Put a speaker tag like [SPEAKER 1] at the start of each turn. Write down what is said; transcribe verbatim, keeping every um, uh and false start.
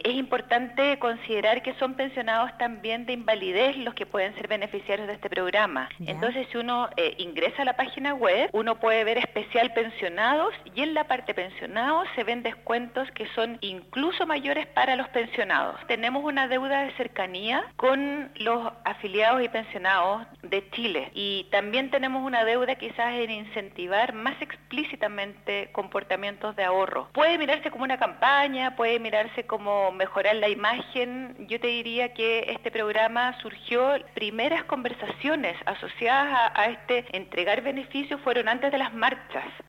[SPEAKER 1] Es importante considerar que son pensionados también de invalidez los que pueden ser beneficiarios de este programa.
[SPEAKER 2] Ya.
[SPEAKER 1] Entonces, si uno eh, ingresa a la página web, uno puede ver especial pensionados y en la parte pensionados se ven descuentos que son incluso mayores para los pensionados. Tenemos una deuda de cercanía con los afiliados y pensionados de Chile y también tenemos una deuda quizás en incentivar más explícitamente comportamientos de ahorro. Puede mirarse como una campaña, puede mirarse como mejorar la imagen. Yo te diría que este programa surgió, primeras conversaciones asociadas a, a este entregar beneficios fueron antes de las marchas.